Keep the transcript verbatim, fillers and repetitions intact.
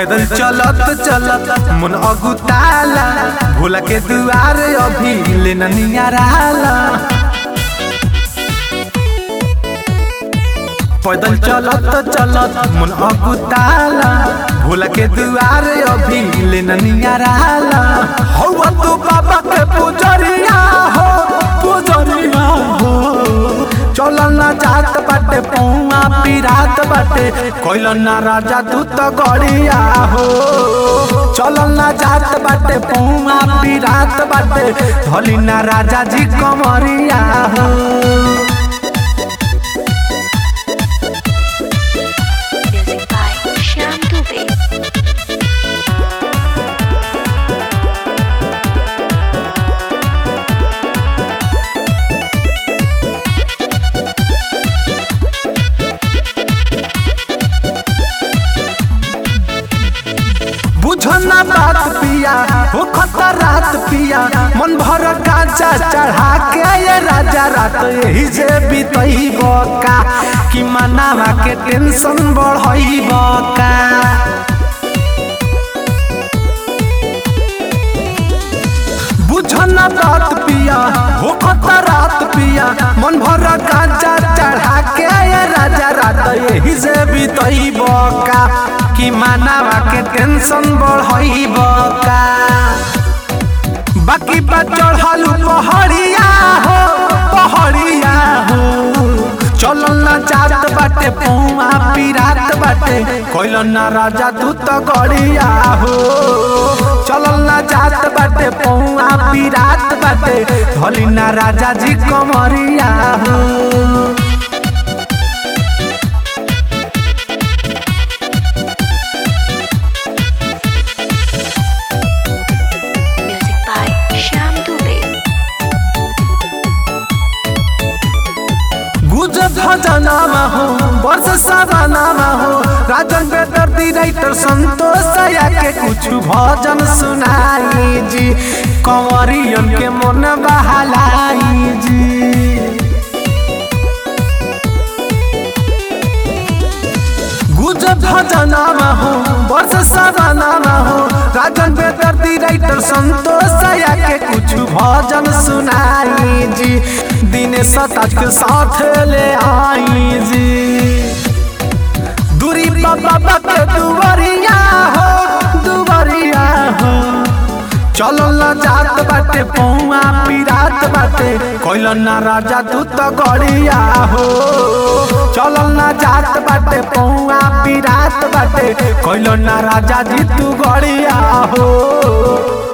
पैदल चलत चलत मन अगुताला, भोला के दुआर अभी लेना नियाराला। पैदल चलत चलत मन अगुताला, भोला के दुआर अभी लेना नियाराला। हौवा तू बाबा के पुजरिया हो, पुजरिया हो। चलन ना जात बाटे पौआ पिरात बाटे, कोइलन ना राजा तू तो गड़िया हो। चलन ना जात बाटे पौआ पिरात बाटे, धली ना राजा जी कमरिया हो। बुझना बात पिया हो खतरात पिया, मन भर गांजा चढ़ा के ये राजा रात यही से बीतई बका, कि मनावा के टेंशन बढ़ई बका। बुझना बात पिया हो खतरात पिया, मन भर गांजा चढ़ा के ये राजा रात यही से बीतई बका, कि मानवा के टेंशन बढ़ई बका। बाकी बा चढ़ल पहड़िया हो, पहड़िया हो। चलन ना जात बाटे पौआ पिरात बाटे, कोइलन ना राजा तू तो गड़िया हो। चलन ना जात बाटे पौआ पिरात बाटे, धली ना राजा जी कमरिया हो। भजनामा हो वर्ष सवानामा हो, राजन बेदर्दी राइटर संतोष या के कुछ भजन सुनाई जी, कंवरियन के मन बहलाई जी। गुज भजनामा हो वर्ष सवानामा हो, राजन बेदर्दी राइटर संतोष या के कुछ भजन सुनाई जी, दिने सताज के साथ ले आई जी। दूरी बाबा के दुवरिया हो, दुवरिया हो। चलन ना जात बाटे पौआ पिरात बाटे, कोइलन ना राजा तू तो गड़िया हो। चलन ना जात बाटे पौआ पिरात बाटे, कोइलन ना राजा जी तू गड़िया हो।